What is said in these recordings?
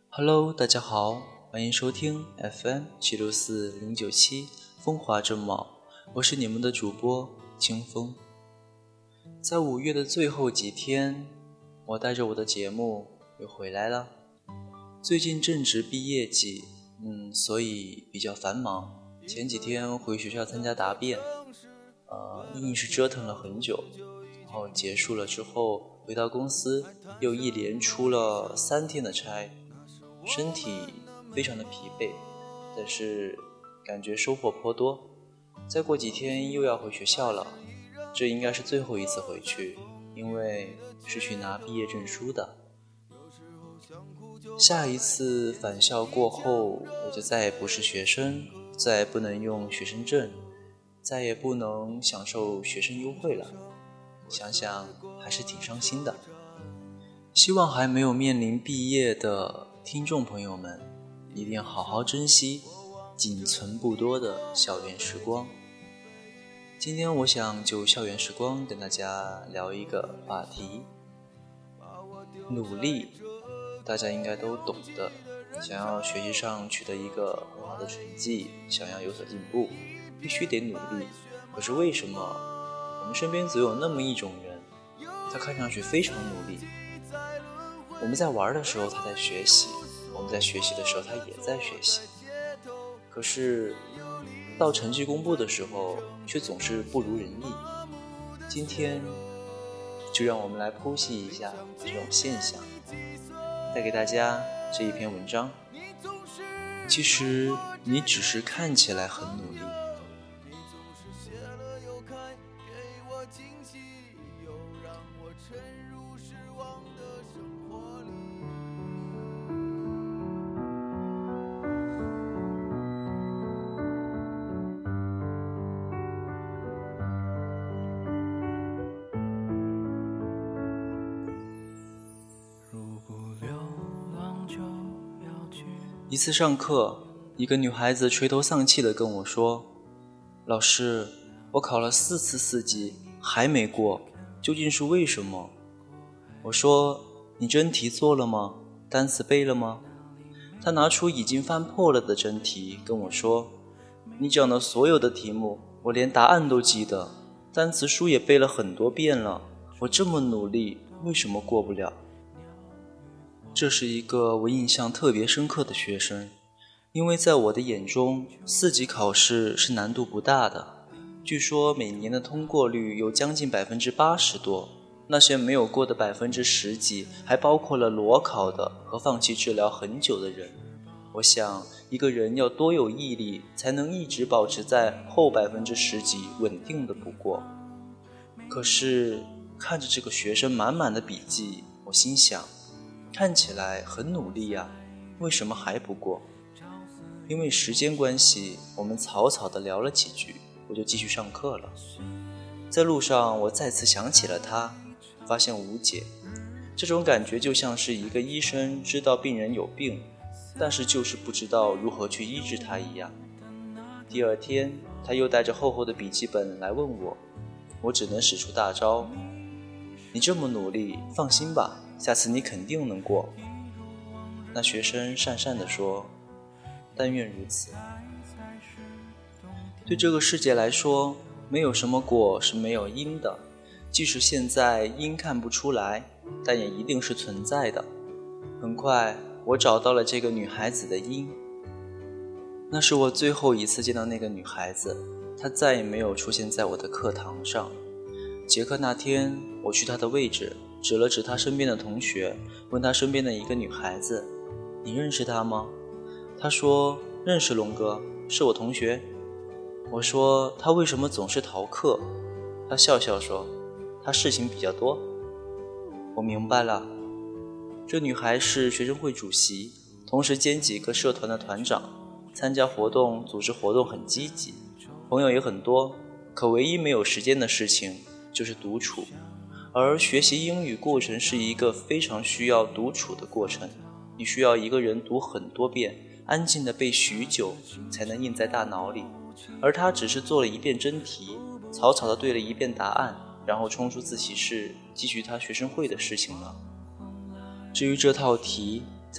Hello， 大家好，欢迎收听 FM764-097风华正茂，我是你们的主播清风。在5月的最后几天，我带着我的节目又回来了。最近正值毕业季，所以比较繁忙。前几天回学校参加答辩，硬是折腾了很久，然后结束了之后回到公司，又一连出了3天的差，身体非常的疲惫，但是感觉收获颇多。再过几天又要回学校了，这应该是最后一次回去，因为是去拿毕业证书的。下一次返校过后，我就再也不是学生，再也不能用学生证，再也不能享受学生优惠了。想想还是挺伤心的。希望还没有面临毕业的听众朋友们，一定要好好珍惜仅存不多的校园时光。今天我想就校园时光跟大家聊一个话题，努力，大家应该都懂的。想要学习上取得一个很好的成绩，想要有所进步，必须得努力。可是为什么我们身边总有那么一种人，他看上去非常努力，我们在玩的时候他在学习，我们在学习的时候他也在学习，可是到成绩公布的时候却总是不如人意。今天就让我们来剖析一下这种现象，带给大家这一篇文章。其实你只是看起来很努力。一次上课，一个女孩子垂头丧气地跟我说，老师，我考了4次4级还没过，究竟是为什么？我说，你真题做了吗？单词背了吗？她拿出已经翻破了的真题跟我说，你讲的所有的题目我连答案都记得，单词书也背了很多遍了，我这么努力为什么过不了？这是一个我印象特别深刻的学生，因为在我的眼中4级考试是难度不大的，据说每年的通过率有将近80%多，那些没有过的10几还包括了裸考的和放弃治疗很久的人。我想一个人要多有毅力才能一直保持在后10几稳定的不过。可是看着这个学生满满的笔记，我心想看起来很努力呀，为什么还不过？因为时间关系，我们草草地聊了几句，我就继续上课了。在路上我再次想起了他，发现无解。这种感觉就像是一个医生知道病人有病，但是就是不知道如何去医治他一样。第2天他又带着厚厚的笔记本来问我，我只能使出大招，你这么努力，放心吧，下次你肯定能过。那学生讪讪地说，但愿如此。对这个世界来说，没有什么果是没有因的，即使现在因看不出来，但也一定是存在的。很快我找到了这个女孩子的因。那是我最后一次见到那个女孩子，她再也没有出现在我的课堂上。结课那天，我去她的位置，指了指她身边的同学，问她身边的一个女孩子，你认识她吗？她说，认识龙哥，是我同学。我说，她为什么总是逃课？她笑笑说，她事情比较多。我明白了，这女孩是学生会主席，同时兼几个社团的团长，参加活动组织活动很积极，朋友也很多，可唯一没有时间的事情就是独处。而学习英语过程是一个非常需要独处的过程，你需要一个人读很多遍，安静地背许久才能印在大脑里。而他只是做了一遍真题，草草地对了一遍答案，然后冲出自习室继续他学生会的事情了。至于这套题在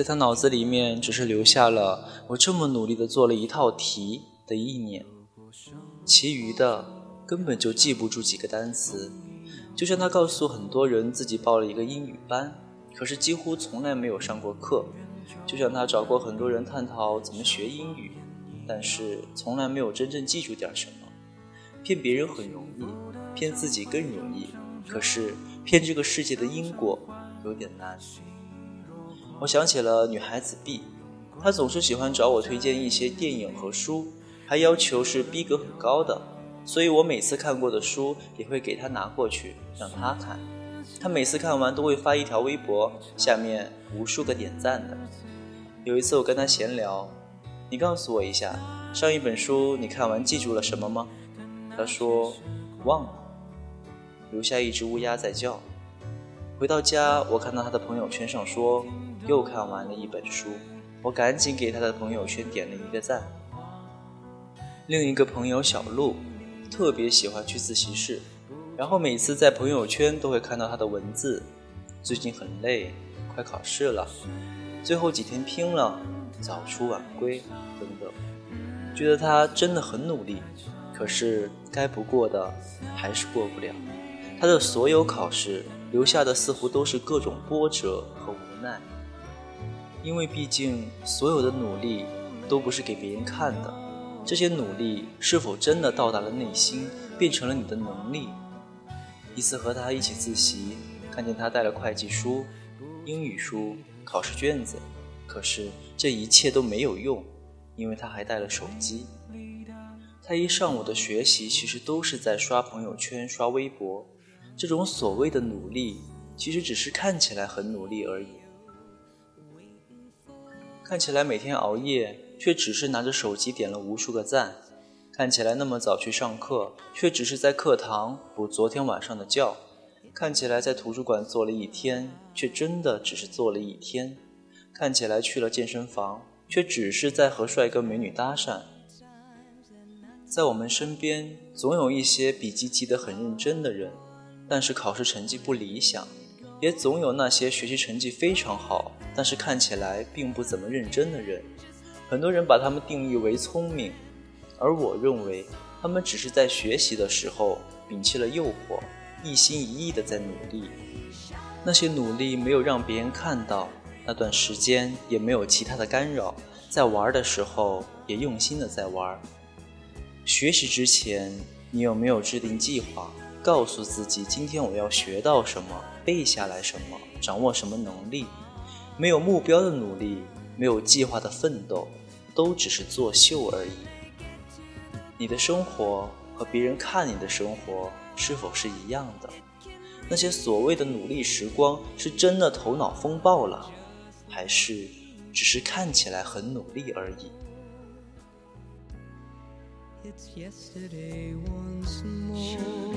在他脑子里面只是留下了我这么努力地做了一套题的意念，其余的根本就记不住几个单词。就像他告诉很多人自己报了一个英语班，可是几乎从来没有上过课。就像他找过很多人探讨怎么学英语，但是从来没有真正记住点什么。骗别人很容易，骗自己更容易，可是骗这个世界的因果有点难。我想起了女孩子 B， 她总是喜欢找我推荐一些电影和书，还要求是逼格很高的，所以我每次看过的书也会给她拿过去让她看。她每次看完都会发一条微博，下面无数个点赞的。有一次我跟她闲聊，你告诉我一下，上一本书你看完记住了什么吗？她说忘了，留下一只乌鸦在叫。回到家，我看到她的朋友圈上说又看完了一本书，我赶紧给她的朋友圈点了一个赞。另一个朋友小鹿特别喜欢去自习室，然后每次在朋友圈都会看到她的文字，最近很累，快考试了，最后几天拼了，早出晚归等等，觉得她真的很努力，可是该不过的还是过不了。她的所有考试留下的似乎都是各种波折和无奈，因为毕竟所有的努力都不是给别人看的，这些努力是否真的到达了内心，变成了你的能力。一次和他一起自习，看见他带了会计书、英语书、考试卷子，可是这一切都没有用，因为他还带了手机。他一上午的学习其实都是在刷朋友圈、刷微博，这种所谓的努力其实只是看起来很努力而已。看起来每天熬夜，却只是拿着手机点了无数个赞；看起来那么早去上课，却只是在课堂补昨天晚上的觉；看起来在图书馆坐了一天，却真的只是坐了一天；看起来去了健身房，却只是在和帅哥美女搭讪。在我们身边总有一些笔记记得很认真的人，但是考试成绩不理想，也总有那些学习成绩非常好，但是看起来并不怎么认真的人。很多人把他们定义为聪明，而我认为他们只是在学习的时候摒弃了诱惑，一心一意地在努力。那些努力没有让别人看到，那段时间也没有其他的干扰，在玩的时候也用心地在玩。学习之前，你有没有制定计划，告诉自己今天我要学到什么，背下来什么，掌握什么能力？没有目标的努力，没有计划的奋斗，都只是作秀而已。你的生活和别人看你的生活是否是一样的？那些所谓的努力时光，是真的头脑风暴了，还是只是看起来很努力而已？It's yesterday once more.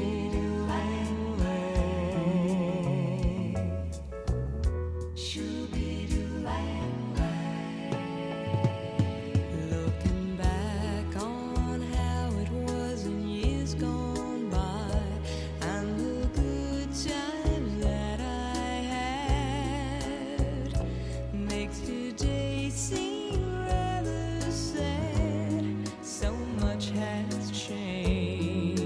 Looking back on how it was in years gone by, and the good times that I had, makes today seem rather sad. So much has changed.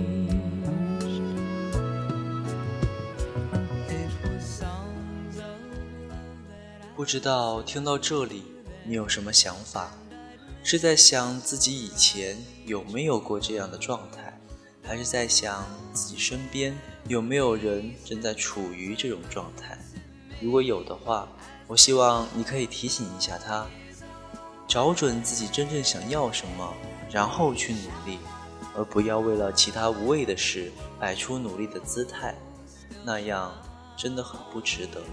It was songs of love that I 不知道听到这里你有什么想法？是在想自己以前有没有过这样的状态，还是在想自己身边有没有人正在处于这种状态？如果有的话，我希望你可以提醒一下他，找准自己真正想要什么，然后去努力，而不要为了其他无谓的事摆出努力的姿态，那样真的很不值得。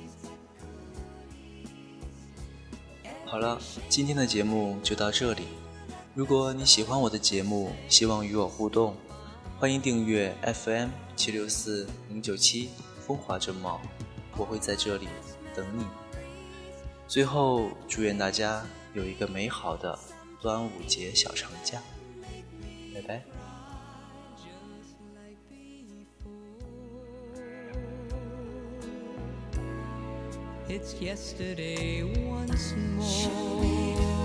好了，今天的节目就到这里。如果你喜欢我的节目，希望与我互动，欢迎订阅 FM764097风华正茂，我会在这里等你。最后，祝愿大家有一个美好的端午节小长假，拜拜。 It's yesterday once more.